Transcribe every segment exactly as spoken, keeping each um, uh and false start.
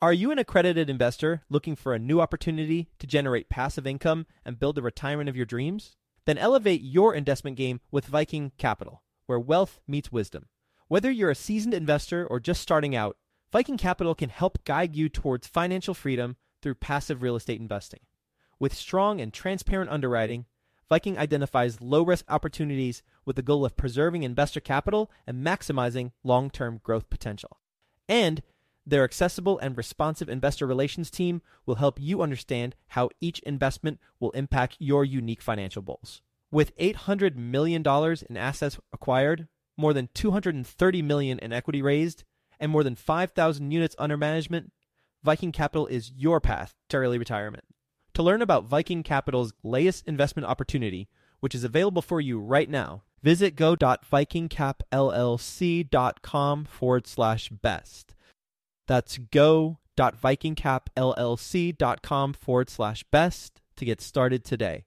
Are you an accredited investor looking for a new opportunity to generate passive income and build the retirement of your dreams? Then elevate your investment game with Viking Capital, where wealth meets wisdom. Whether you're a seasoned investor or just starting out, Viking Capital can help guide you towards financial freedom through passive real estate investing. With strong and transparent underwriting, Viking identifies low-risk opportunities with the goal of preserving investor capital and maximizing long-term growth potential. And their accessible and responsive investor relations team will help you understand how each investment will impact your unique financial goals. With eight hundred million dollars in assets acquired, more than two hundred thirty million dollars in equity raised, and more than five thousand units under management, Viking Capital is your path to early retirement. To learn about Viking Capital's latest investment opportunity, which is available for you right now, visit go.vikingcapllc.com forward slash best. That's go.vikingcapllc.com forward slash best to get started today.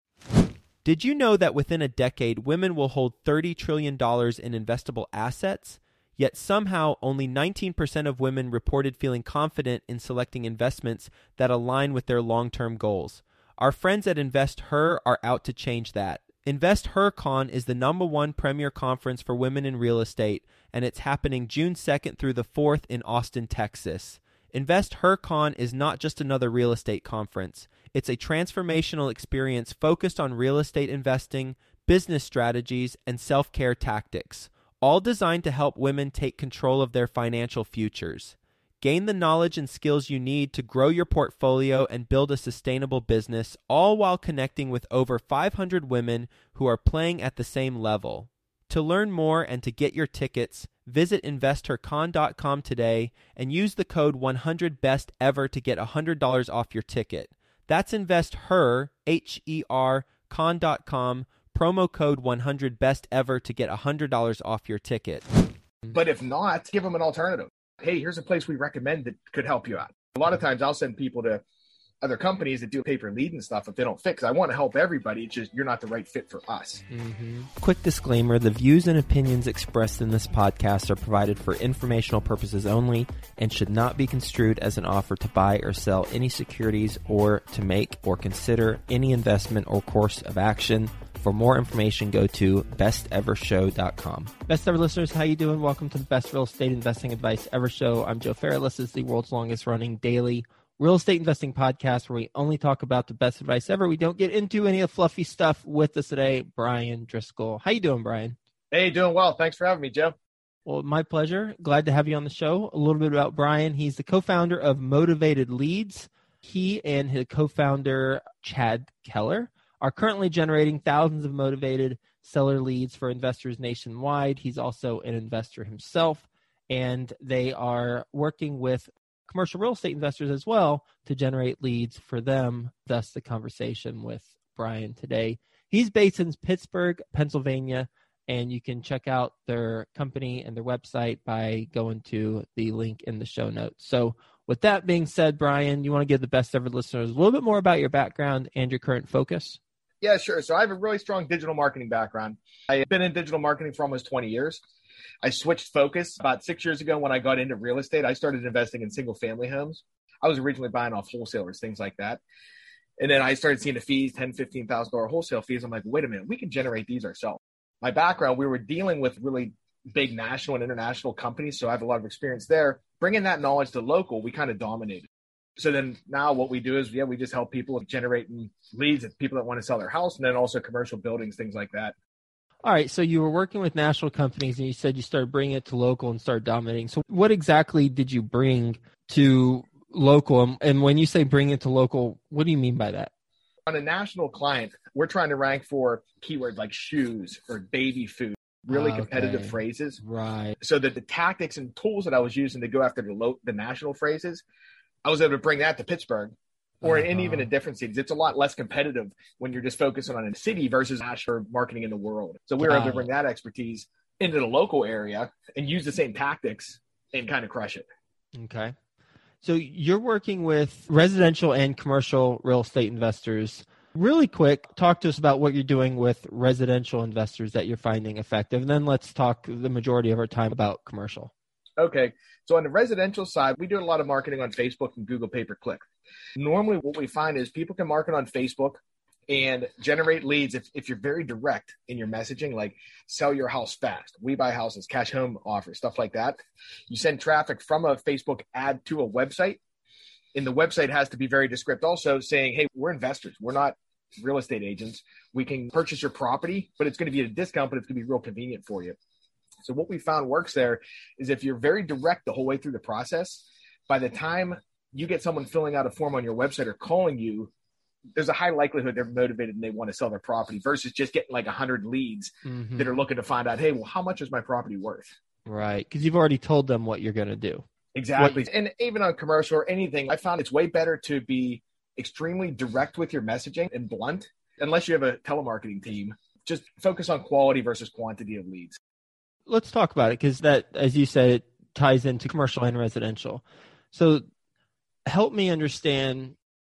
Did you know that within a decade, women will hold thirty trillion dollars in investable assets? Yet somehow only nineteen percent of women reported feeling confident in selecting investments that align with their long-term goals. Our friends at InvestHer are out to change that. InvestHerCon is the number one premier conference for women in real estate, and it's happening June second through the fourth in Austin, Texas. InvestHerCon is not just another real estate conference. It's a transformational experience focused on real estate investing, business strategies, and self-care tactics, all designed to help women take control of their financial futures. Gain the knowledge and skills you need to grow your portfolio and build a sustainable business, all while connecting with over five hundred women who are playing at the same level. To learn more and to get your tickets, visit investor con dot com today and use the code one hundred best ever to get one hundred dollars off your ticket. That's InvestHer, H E R, con dot com, promo code one hundred best ever to get one hundred dollars off your ticket. But if not, give them an alternative. Hey, here's a place we recommend that could help you out. A lot of times I'll send people to other companies that do pay-per lead and stuff if they don't fit, because I want to help everybody. It's just you're not the right fit for us. Mm-hmm. Quick disclaimer, the views and opinions expressed in this podcast are provided for informational purposes only and should not be construed as an offer to buy or sell any securities or to make or consider any investment or course of action. For more information, go to best ever show dot com. Best Ever listeners, how you doing? Welcome to the Best Real Estate Investing Advice Ever Show. I'm Joe Farrell. This is the world's longest running daily real estate investing podcast where we only talk about the best advice ever. We don't get into any of the fluffy stuff. With us today, Brian Driscoll. How you doing, Brian? Hey, doing well. Thanks for having me, Joe. Well, my pleasure. Glad to have you on the show. A little bit about Brian. He's the co-founder of Motivated Leads. He and his co-founder, Chad Keller, are currently generating thousands of motivated seller leads for investors nationwide. He's also an investor himself, and they are working with commercial real estate investors as well to generate leads for them, thus the conversation with Brian today. He's based in Pittsburgh, Pennsylvania, and you can check out their company and their website by going to the link in the show notes. So with that being said, Brian, you want to give the Best Ever listeners a little bit more about your background and your current focus? Yeah, sure. So I have a really strong digital marketing background. I've been in digital marketing for almost twenty years. I switched focus about six years ago when I got into real estate. I started investing in single family homes. I was originally buying off wholesalers, things like that. And then I started seeing the fees, ten thousand dollars, fifteen thousand dollars wholesale fees. I'm like, wait a minute, we can generate these ourselves. My background, we were dealing with really big national and international companies. So I have a lot of experience there. Bringing that knowledge to local, we kind of dominated. So then now what we do is, yeah, we just help people generating leads at people that want to sell their house, and then also commercial buildings, things like that. All right. So you were working with national companies and you said you started bringing it to local and started dominating. So what exactly did you bring to local? And when you say bring it to local, what do you mean by that? On a national client, we're trying to rank for keywords like shoes or baby food, really okay. competitive phrases. Right. So that the tactics and tools that I was using to go after the low, the national phrases, I was able to bring that to Pittsburgh or uh-huh. in even in different cities. It's a lot less competitive when you're just focusing on a city versus national marketing in the world. So we were Got able to bring it. that expertise into the local area and use the same tactics and kind of crush it. Okay. So you're working with residential and commercial real estate investors. Really quick, talk to us about what you're doing with residential investors that you're finding effective. And then let's talk the majority of our time about commercial. Okay. So on the residential side, we do a lot of marketing on Facebook and Google pay-per-click. Normally what we find is people can market on Facebook and generate leads if, if you're very direct in your messaging, like sell your house fast, we buy houses, cash home offers, stuff like that. You send traffic from a Facebook ad to a website, and the website has to be very descriptive also, saying, hey, we're investors. We're not real estate agents. We can purchase your property, but it's going to be at a discount, but it's going to be real convenient for you. So what we found works there is if you're very direct the whole way through the process, by the time you get someone filling out a form on your website or calling you, there's a high likelihood they're motivated and they want to sell their property versus just getting like a hundred leads mm-hmm. that are looking to find out, hey, well, how much is my property worth? Right. Because you've already told them what you're going to do. Exactly. What- and even on commercial or anything, I found it's way better to be extremely direct with your messaging and blunt, unless you have a telemarketing team. Just focus on quality versus quantity of leads. Let's talk about it because that, as you said, it ties into commercial and residential. So help me understand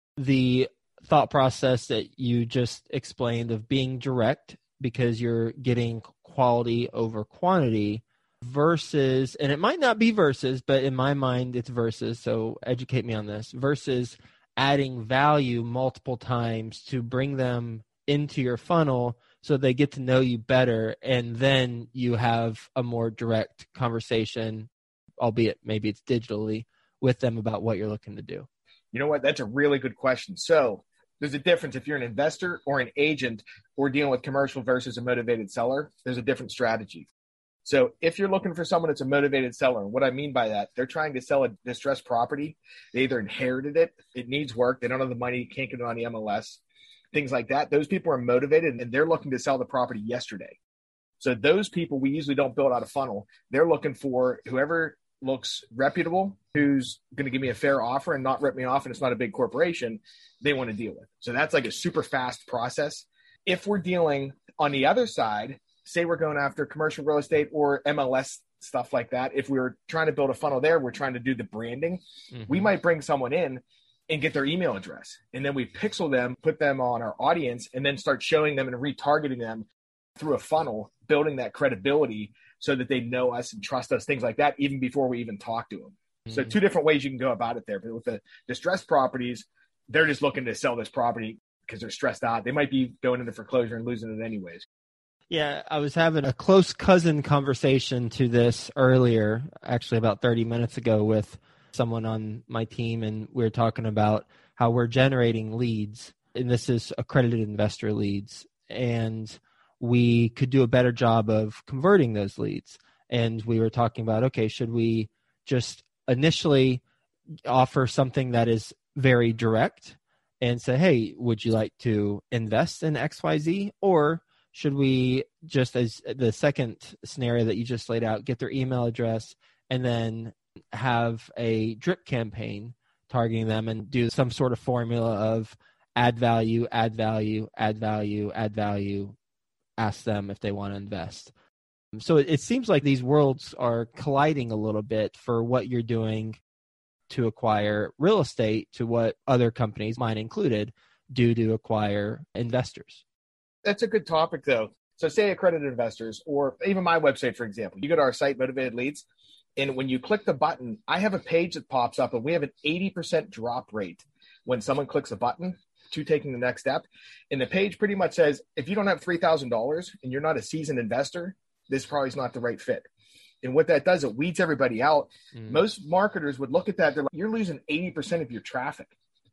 the thought process that you just explained of being direct because you're getting quality over quantity versus, and it might not be versus, but in my mind it's versus, so educate me on this, versus adding value multiple times to bring them into your funnel so they get to know you better, and then you have a more direct conversation, albeit maybe it's digitally, with them about what you're looking to do. You know what? That's a really good question. So there's a difference if you're an investor or an agent or dealing with commercial versus a motivated seller. There's a different strategy. So if you're looking for someone that's a motivated seller, what I mean by that, they're trying to sell a distressed property. They either inherited it, it needs work, they don't have the money, can't get it on the M L S, things like that. Those people are motivated and they're looking to sell the property yesterday. So those people, we usually don't build out a funnel. They're looking for whoever looks reputable, who's going to give me a fair offer and not rip me off, and it's not a big corporation they want to deal with. So that's like a super fast process. If we're dealing on the other side, say we're going after commercial real estate or M L S stuff like that, if we were trying to build a funnel there, we're trying to do the branding. Mm-hmm. We might bring someone in and get their email address, and then we pixel them, put them on our audience, and then start showing them and retargeting them through a funnel, building that credibility so that they know us and trust us, things like that, even before we even talk to them. Mm-hmm. So two different ways you can go about it there. But with the distressed properties, they're just looking to sell this property because they're stressed out. They might be going into foreclosure and losing it anyways. Yeah, I was having a close cousin conversation to this earlier, actually about thirty minutes ago, with someone on my team, and we were talking about how we're generating leads, and this is accredited investor leads, and we could do a better job of converting those leads. And we were talking about, okay, should we just initially offer something that is very direct and say, hey, would you like to invest in X Y Z? Or should we just, as the second scenario that you just laid out, get their email address and then have a drip campaign targeting them and do some sort of formula of add value, add value, add value, add value, ask them if they want to invest. So it, it seems like these worlds are colliding a little bit for what you're doing to acquire real estate to what other companies, mine included, do to acquire investors. That's a good topic, though. So say accredited investors, or even my website, for example, you go to our site, Motivated Leads, and when you click the button, I have a page that pops up, and we have an eighty percent drop rate when someone clicks a button to taking the next step. And the page pretty much says, if you don't have three thousand dollars and you're not a seasoned investor, this probably is not the right fit. And what that does, it weeds everybody out. Mm. Most marketers would look at that. They're like, you're losing eighty percent of your traffic.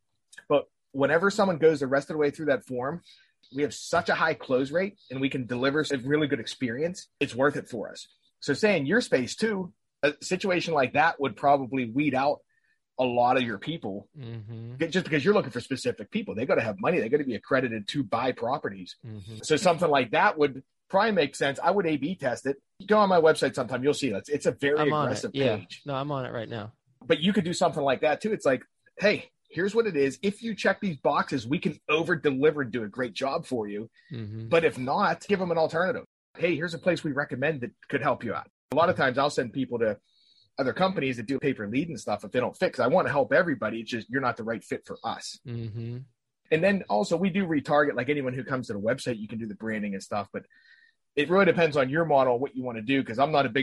But whenever someone goes the rest of the way through that form, we have such a high close rate and we can deliver a really good experience. It's worth it for us. So say in your space too, a situation like that would probably weed out a lot of your people, mm-hmm. just because you're looking for specific people. They got to have money. They got to be accredited to buy properties. Mm-hmm. So something like that would probably make sense. I would A B test it. Go on my website sometime. You'll see it. It's, it's a very I'm aggressive yeah. page. No, I'm on it right now. But you could do something like that too. It's like, hey, here's what it is. If you check these boxes, we can over deliver and do a great job for you. Mm-hmm. But if not, give them an alternative. Hey, here's a place we recommend that could help you out. A lot of times I'll send people to other companies that do pay per lead and stuff if they don't fit, because I want to help everybody. It's just you're not the right fit for us. Mm-hmm. And then also we do retarget, like anyone who comes to the website, you can do the branding and stuff, but it really depends on your model, what you want to do, because I'm not a big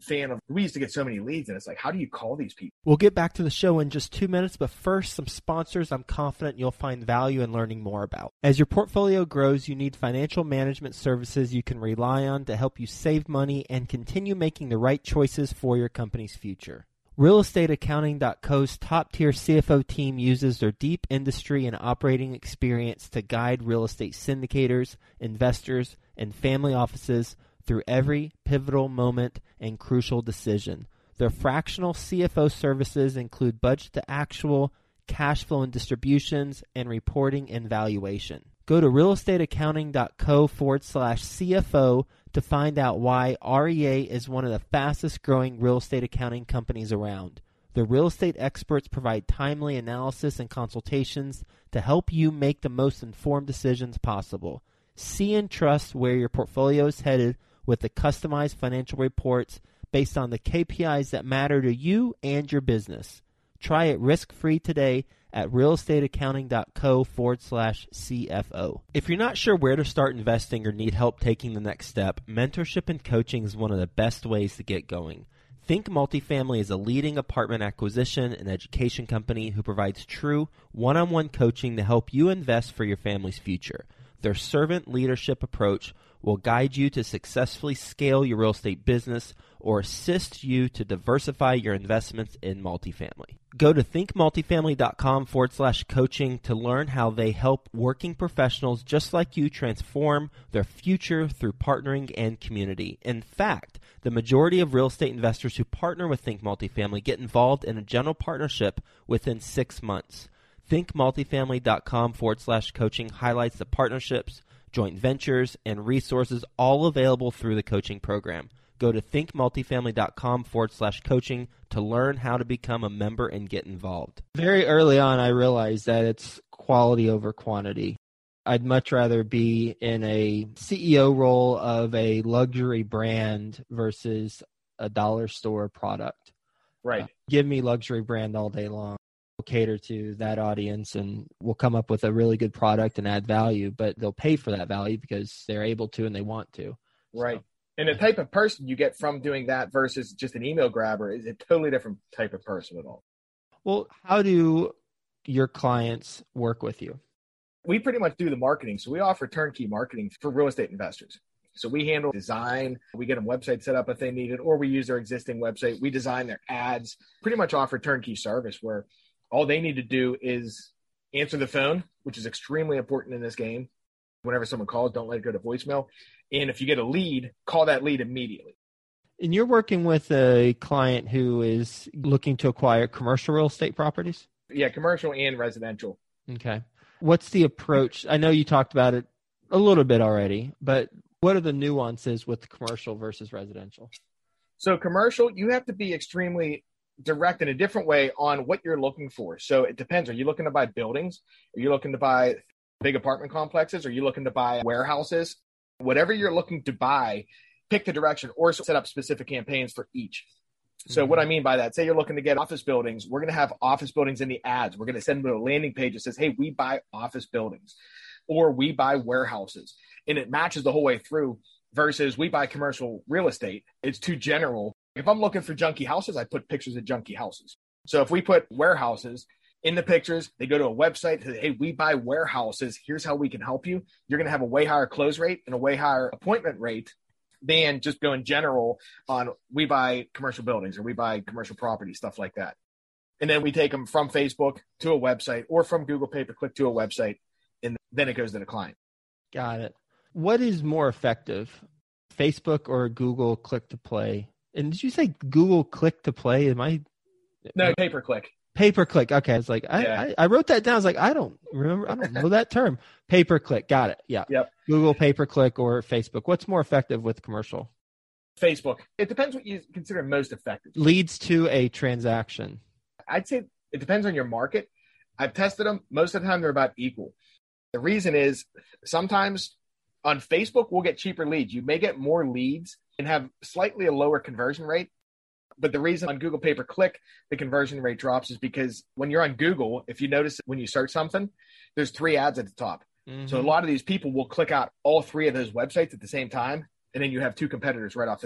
fan of, we used to get so many leads, and it's like, how do you call these people? We'll get back to the show in just two minutes, but first, some sponsors I'm confident you'll find value in learning more about. As your portfolio grows, you need financial management services you can rely on to help you save money and continue making the right choices for your company's future. real estate accounting dot co's top-tier C F O team uses their deep industry and operating experience to guide real estate syndicators, investors, and family offices through every pivotal moment and crucial decision. Their fractional C F O services include budget to actual, cash flow and distributions, and reporting and valuation. Go to real estate accounting dot co forward slash C F O to find out why R E A is one of the fastest growing real estate accounting companies around. The real estate experts provide timely analysis and consultations to help you make the most informed decisions possible. See and trust where your portfolio is headed with the customized financial reports based on the K P Is that matter to you and your business. Try it risk-free today at real estate accounting dot co forward slash C F O. If you're not sure where to start investing or need help taking the next step, mentorship and coaching is one of the best ways to get going. Think Multifamily is a leading apartment acquisition and education company who provides true one-on-one coaching to help you invest for your family's future. Their servant leadership approach will guide you to successfully scale your real estate business or assist you to diversify your investments in multifamily. Go to think multifamily dot com forward slash coaching to learn how they help working professionals just like you transform their future through partnering and community. In fact, the majority of real estate investors who partner with Think Multifamily get involved in a general partnership within six months. think multifamily dot com forward slash coaching highlights the partnerships, joint ventures, and resources all available through the coaching program. Go to think multifamily dot com forward slash coaching to learn how to become a member and get involved. Very early on, I realized that it's quality over quantity. I'd much rather be in a C E O role of a luxury brand versus a dollar store product. Right. Uh, give me luxury brand all day long. We'll cater to that audience and we'll come up with a really good product and add value, but they'll pay for that value because they're able to and they want to. Right. So, and the type of person you get from doing that versus just an email grabber is a totally different type of person at all. Well, how do your clients work with you? We pretty much do the marketing. So we offer turnkey marketing for real estate investors. So we handle design, we get them website set up if they need it, or we use their existing website. We design their ads, pretty much offer turnkey service where all they need to do is answer the phone, which is extremely important in this game. Whenever someone calls, don't let it go to voicemail. And if you get a lead, call that lead immediately. And you're working with a client who is looking to acquire commercial real estate properties? Yeah, commercial and residential. Okay. What's the approach? I know you talked about it a little bit already, but what are the nuances with commercial versus residential? So commercial, you have to be extremely direct in a different way on what you're looking for. So it depends. Are you looking to buy buildings? Are you looking to buy big apartment complexes? Are you looking to buy warehouses? Whatever you're looking to buy, pick the direction or set up specific campaigns for each. So mm-hmm. what I mean by that, say you're looking to get office buildings. We're going to have office buildings in the ads. We're going to send them to a landing page that says, hey, we buy office buildings or we buy warehouses. And it matches the whole way through versus we buy commercial real estate. It's too general. If I'm looking for junky houses, I put pictures of junky houses. So if we put warehouses in the pictures, they go to a website, say, hey, we buy warehouses. Here's how we can help you. You're going to have a way higher close rate and a way higher appointment rate than just going general on we buy commercial buildings or we buy commercial property, stuff like that. And then we take them from Facebook to a website or from Google pay-per-click to a website, and then it goes to the client. Got it. What is more effective, Facebook or Google click-to-play? And did you say Google click-to-play? Am I? No, pay-per-click. Pay-per-click. Okay. I was like, I, yeah. I, I wrote that down. I was like, I don't remember. I don't know that term. Pay-per-click. Got it. Yeah. Yep. Google pay-per-click or Facebook. What's more effective with commercial? Facebook. It depends what you consider most effective. Leads to a transaction. I'd say it depends on your market. I've tested them. Most of the time, they're about equal. The reason is sometimes on Facebook, we'll get cheaper leads. You may get more leads and have slightly a lower conversion rate. But the reason on Google pay-per-click, the conversion rate drops is because when you're on Google, if you notice when you search something, there's three ads at the top. Mm-hmm. So a lot of these people will click out all three of those websites at the same time, and then you have two competitors right off the bat.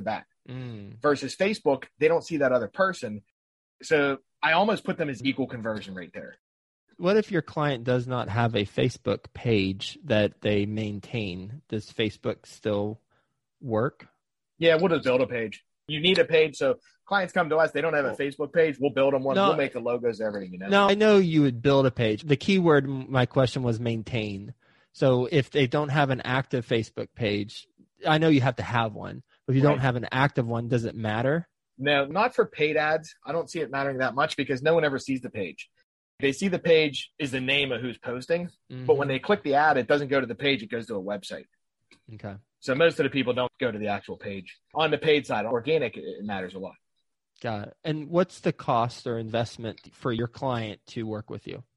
Mm. Versus Facebook, they don't see that other person. So I almost put them as equal conversion rate there. What if your client does not have a Facebook page that they maintain? Does Facebook still work? Yeah, we'll just build a page. You need a page. So clients come to us, they don't have a Facebook page. We'll build them one. No, we'll make the logos, everything. You know? No, I know you would build a page. The key word, my question was maintain. So if they don't have an active Facebook page, I know you have to have one. But if you Right. don't have an active one, does it matter? No, not for paid ads. I don't see it mattering that much because no one ever sees the page. They see the page is the name of who's posting, Mm-hmm. but when they click the ad, it doesn't go to the page. It goes to a website. Okay. So most of the people don't go to the actual page. On the paid side, organic, it matters a lot. Got it. And what's the cost or investment for your client to work with you?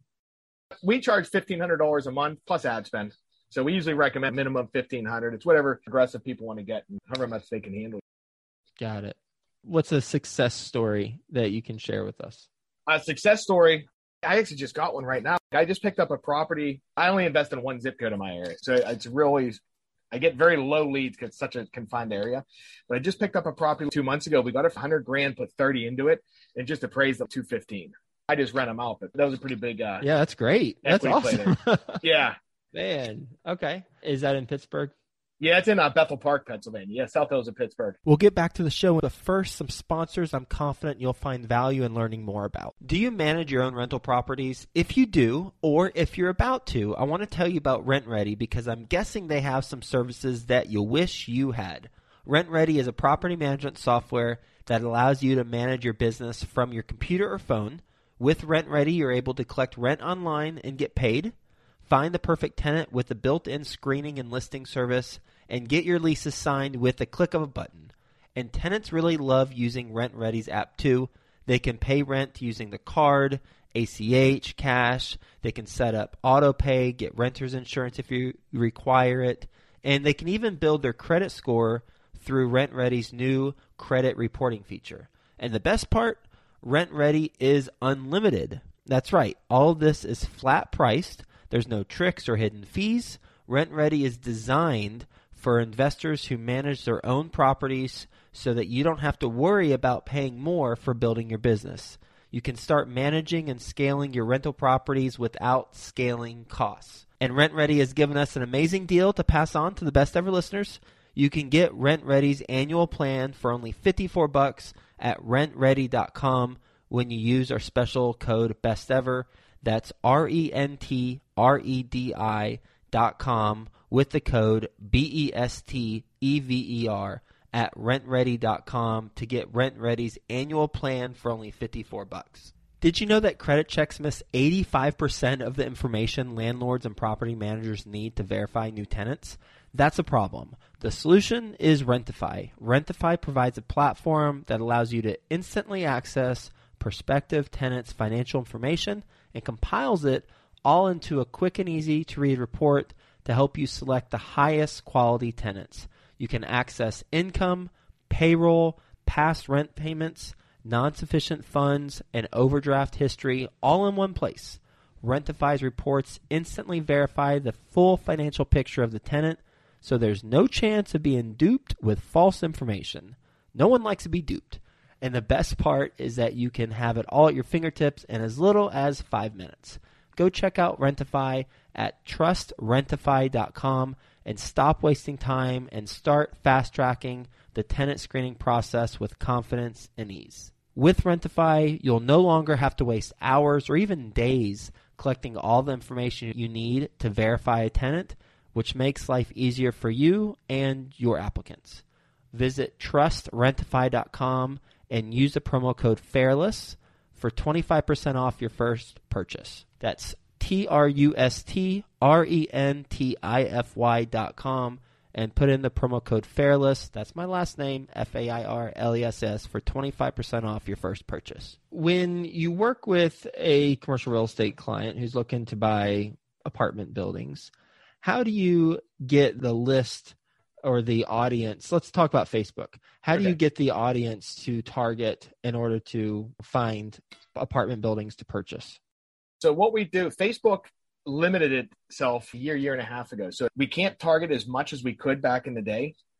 We charge fifteen hundred dollars a month plus ad spend. So we usually recommend minimum fifteen hundred dollars. It's whatever aggressive people want to get and however much they can handle. Got it. What's a success story that you can share with us? A success story. I actually just got one right now. I just picked up a property. I only invest in one zip code in my area. So it's really, I get very low leads because it's such a confined area. But I just picked up a property two months ago. We got it for one hundred grand, put thirty into it, and just appraised up two fifteen. I just rent them out, but that was a pretty big. Uh, Yeah, that's great. That's equity play awesome. yeah. Man. Okay. Is that in Pittsburgh? Yeah, it's in uh, Bethel Park, Pennsylvania. Yeah, South Hills of Pittsburgh. We'll get back to the show, but first, some sponsors I'm confident you'll find value in learning more about. Do you manage your own rental properties? If you do, or if you're about to, I want to tell you about RentRedi because I'm guessing they have some services that you wish you had. RentRedi is a property management software that allows you to manage your business from your computer or phone. With RentRedi, you're able to collect rent online and get paid, find the perfect tenant with a built-in screening and listing service, and get your leases signed with a click of a button. And tenants really love using RentRedi's app too. They can pay rent using the card, A C H, cash. They can set up auto pay, get renter's insurance if you require it. And they can even build their credit score through RentRedi's new credit reporting feature. And the best part, RentRedi is unlimited. That's right. All of this is flat priced. There's no tricks or hidden fees. RentRedi is designed for investors who manage their own properties so that you don't have to worry about paying more for building your business. You can start managing and scaling your rental properties without scaling costs. And RentRedi has given us an amazing deal to pass on to the best ever listeners. You can get RentRedi's annual plan for only fifty-four bucks at rent ready dot com when you use our special code BESTEVER. That's R E N T R E D I dot com with the code B E S T E V E R at rent ready dot com to get RentRedi's annual plan for only fifty-four bucks. Did you know that credit checks miss eighty-five percent of the information landlords and property managers need to verify new tenants? That's a problem. The solution is Rentify. Rentify provides a platform that allows you to instantly access prospective tenants' financial information and compiles it all into a quick and easy to read report to help you select the highest quality tenants. You can access income, payroll, past rent payments, non-sufficient funds, and overdraft history all in one place. Rentify's reports instantly verify the full financial picture of the tenant, so there's no chance of being duped with false information. No one likes to be duped. And the best part is that you can have it all at your fingertips in as little as five minutes. Go check out Rentify at trust rentify dot com and stop wasting time and start fast-tracking the tenant screening process with confidence and ease. With Rentify, you'll no longer have to waste hours or even days collecting all the information you need to verify a tenant, which makes life easier for you and your applicants. Visit trust rentify dot com and use the promo code FAIRLESS for twenty-five percent off your first purchase. That's T R U S T R E N T I F Y dot com and put in the promo code FAIRLESS. That's my last name, F A I R L E S S, for twenty-five percent off your first purchase. When you work with a commercial real estate client who's looking to buy apartment buildings, how do you get the list or the audience? Let's talk about Facebook. How do Okay. you get the audience to target in order to find apartment buildings to purchase? So what we do, Facebook limited itself a year, year and a half ago. So we can't target as much as we could back in the day.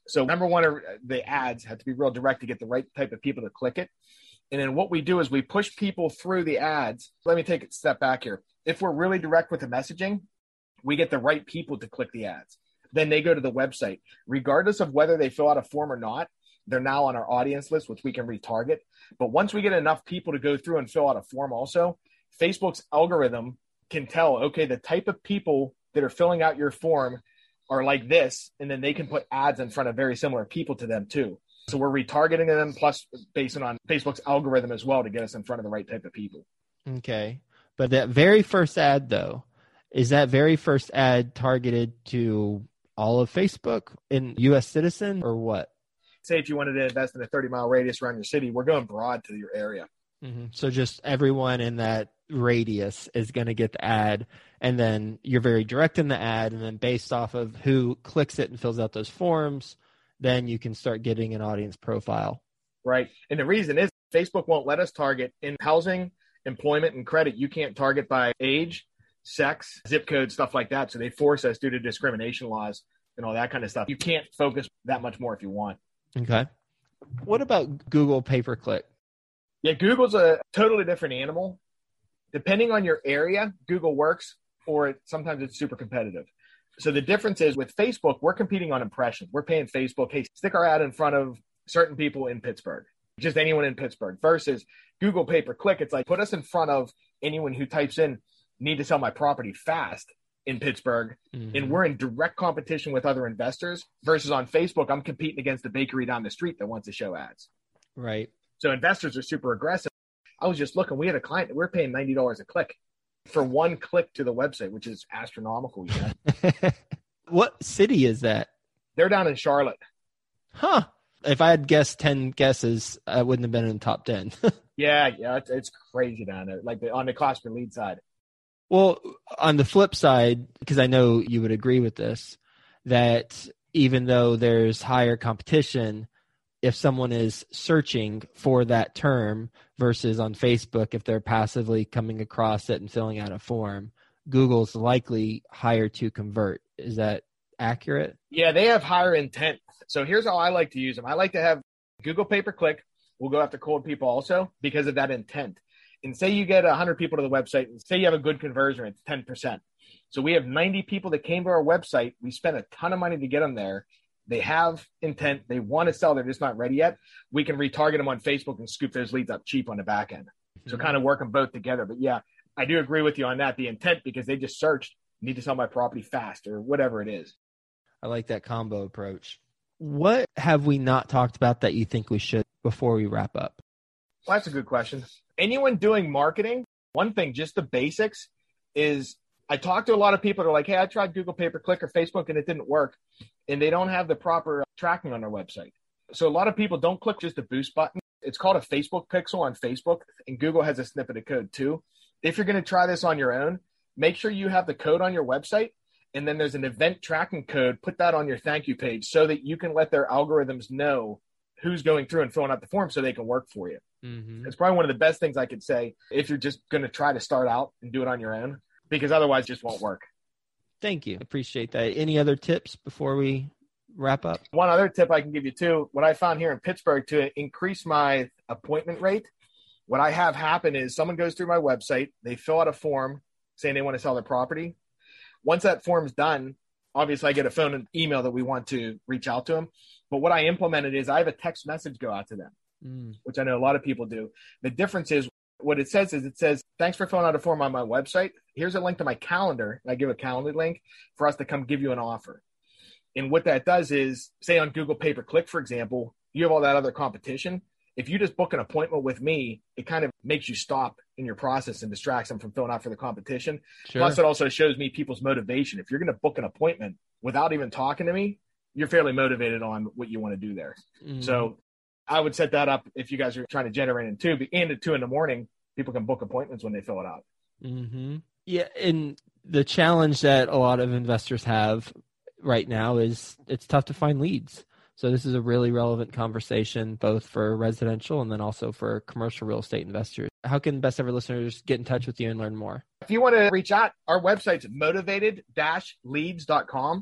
So number one, are the ads have to be real direct to get the right type of people to click it. And then what we do is we push people through the ads. Let me take a step back here. If we're really direct with the messaging, we get the right people to click the ads. Then they go to the website. Regardless of whether they fill out a form or not, they're now on our audience list, which we can retarget. But once we get enough people to go through and fill out a form also, Facebook's algorithm can tell, okay, the type of people that are filling out your form are like this, and then they can put ads in front of very similar people to them too. So we're retargeting them, plus based on Facebook's algorithm as well to get us in front of the right type of people. Okay. But that very first ad, though, is that very first ad targeted to all of Facebook in U S citizen or what? Say if you wanted to invest in a thirty mile radius around your city, we're going broad to your area. Mm-hmm. So just everyone in that radius is going to get the ad, and then you're very direct in the ad, and then based off of who clicks it and fills out those forms, then you can start getting an audience profile. Right. And the reason is Facebook won't let us target in housing, employment, and credit. You can't target by age, sex, zip code, stuff like that. So they force us due to discrimination laws and all that kind of stuff. You can't focus that much more if you want. Okay. What about Google pay-per-click? Yeah, Google's a totally different animal. Depending on your area, Google works, or sometimes it's super competitive. So the difference is with Facebook, we're competing on impressions. We're paying Facebook, hey, stick our ad in front of certain people in Pittsburgh, just anyone in Pittsburgh, versus Google pay-per-click. It's like, put us in front of anyone who types in, need to sell my property fast in Pittsburgh. Mm-hmm. And we're in direct competition with other investors versus on Facebook, I'm competing against the bakery down the street that wants to show ads. Right. So investors are super aggressive. I was just looking, we had a client that we're paying ninety dollars a click for one click to the website, which is astronomical. You know? What city is that? They're down in Charlotte. Huh. If I had guessed ten guesses, I wouldn't have been in the top ten. yeah, yeah, it's, it's crazy down there, like the, on the cost per lead side. Well, on the flip side, because I know you would agree with this, that even though there's higher competition, if someone is searching for that term versus on Facebook, if they're passively coming across it and filling out a form, Google's likely higher to convert. Is that accurate? Yeah, they have higher intent. So here's how I like to use them. I like to have Google pay-per-click. We'll go after cold people also because of that intent. And say you get one hundred people to the website and say you have a good conversion rate, ten percent. So we have ninety people that came to our website. We spent a ton of money to get them there. They have intent. They want to sell. They're just not ready yet. We can retarget them on Facebook and scoop those leads up cheap on the back end. So mm-hmm. kind of work them both together. But yeah, I do agree with you on that. The intent, because they just searched, need to sell my property fast or whatever it is. I like that combo approach. What have we not talked about that you think we should before we wrap up? Well, that's a good question. Anyone doing marketing, one thing, just the basics is I talk to a lot of people that are like, hey, I tried Google pay-per-click or Facebook and it didn't work. And they don't have the proper tracking on their website. So a lot of people don't click just the boost button. It's called a Facebook pixel on Facebook, and Google has a snippet of code too. If you're going to try this on your own, make sure you have the code on your website, and then there's an event tracking code. Put that on your thank you page so that you can let their algorithms know who's going through and filling out the form so they can work for you. Mm-hmm. It's probably one of the best things I could say if you're just going to try to start out and do it on your own, because otherwise it just won't work. Thank you. Appreciate that. Any other tips before we wrap up? One other tip I can give you too, what I found here in Pittsburgh to increase my appointment rate, what I have happen is someone goes through my website, they fill out a form saying they want to sell their property. Once that form's done, obviously I get a phone and email that we want to reach out to them. But what I implemented is I have a text message go out to them, mm. which I know a lot of people do. The difference is what it says is it says, thanks for filling out a form on my website. Here's a link to my calendar. And I give a calendar link for us to come give you an offer. And what that does is, say on Google pay-per-click, for example, you have all that other competition. If you just book an appointment with me, it kind of makes you stop in your process and distracts them from filling out for the competition. Sure. Plus, it also shows me people's motivation. If you're going to book an appointment without even talking to me, you're fairly motivated on what you want to do there. Mm-hmm. So I would set that up if you guys are trying to generate in two, and at two in the morning, people can book appointments when they fill it out. Mm-hmm. Yeah. And the challenge that a lot of investors have right now is it's tough to find leads. So this is a really relevant conversation, both for residential and then also for commercial real estate investors. How can Best Ever listeners get in touch with you and learn more? If you want to reach out, our website's motivated dash leads dot com.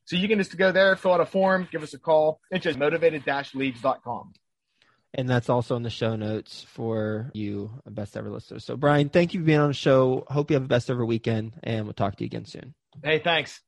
So you can just go there, fill out a form, give us a call. It's just motivated dash leads dot com. And that's also in the show notes for you, best ever listeners. So Brian, thank you for being on the show. Hope you have a best ever weekend, and we'll talk to you again soon. Hey, thanks.